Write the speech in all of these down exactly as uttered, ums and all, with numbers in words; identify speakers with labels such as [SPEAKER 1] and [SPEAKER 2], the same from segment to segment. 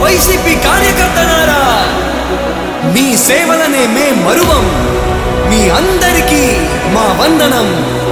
[SPEAKER 1] YCP కార్యకర్తలారా, మీ సేవలనే మే మరువం. మీ అందరికీ మా వందనం.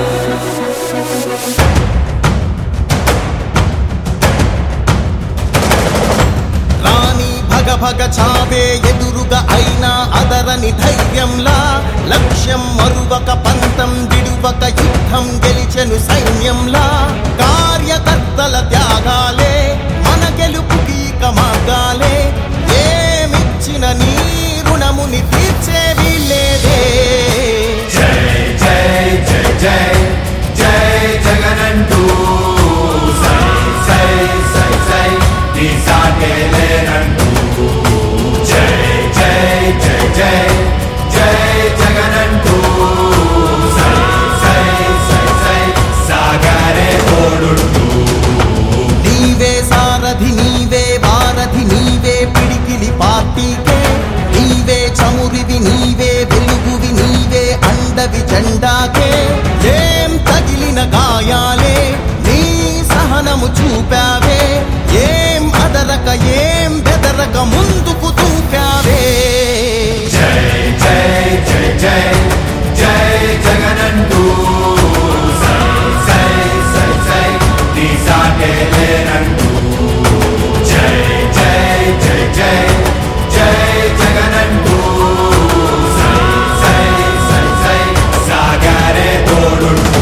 [SPEAKER 2] రాణి భగ భగ చావే ఎదురుగా అయినా అదరని ధైర్యంలా, లక్ష్యం మరువక పంతం విడువక యుద్ధం గెలిచెను సైన్యంలా. కార్యకర్తల త్యాగాలే మన గెలుపుకి ఇక మార్గాలే. ఏమిచ్చిన నీ రుణముని తీర్చేవి లేదే.
[SPEAKER 3] జై జై జై జై జై జగనంటూ సై సై సై సై నీ సాటే లేనంటూ. జై జై జై జై జై జగనంటూ సై సై సై సై సాగరే తోడుంటూ.
[SPEAKER 2] నీవే సారథి నీవే వారధి నీవే పిడికిలి పార్టీకే. నీవే చమురివి నీవే వెలుగువి నీవే అండవి జెండాకే. ఏం తగిలిన గాయాలే నీ సహనము చూపావే. ఏం అదరక ఏం బెదరక ముందుకు దూకావే.
[SPEAKER 3] జై జై జై జై జై జగనంటూ సై సై సై సై నీ సాటే లేనంటూ. జై జై జై జై జై జగనంటూ సై సై సై సై సాగరే తోడుంటూ.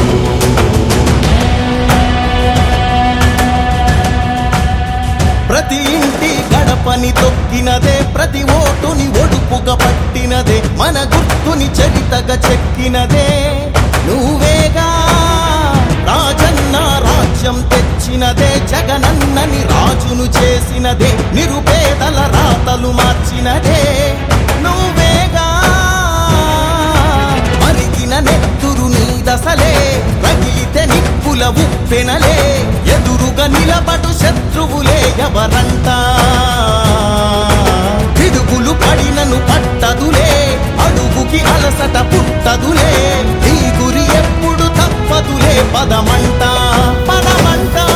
[SPEAKER 2] ప్రతి ఇంటి గడపని తొక్కినదే, ప్రతి ఓటుని ఒడుపుగా పట్టినదే, మన గుర్తుని చరితగా చెక్కినదే నువ్వేగా. రాజన్న రాజ్యం తెచ్చినదే, జగనన్నని రాజును చేసినదే, నిరుపేదల రాతలు మార్చినదే నువ్వేగా. మరిగిన నెత్తురు నీ దశలే, రగిలితే నిప్పుల ఉప్పెనలే. ఎదురుగా నిలబడు శత్రువులే ఎవరంట. పిడుగులు పడినను పట్టదులే, అడుగుకి అలసట పుట్టదులే. ఈ గురి ఎప్పుడు తప్పదులే, పదమంట పదమంట.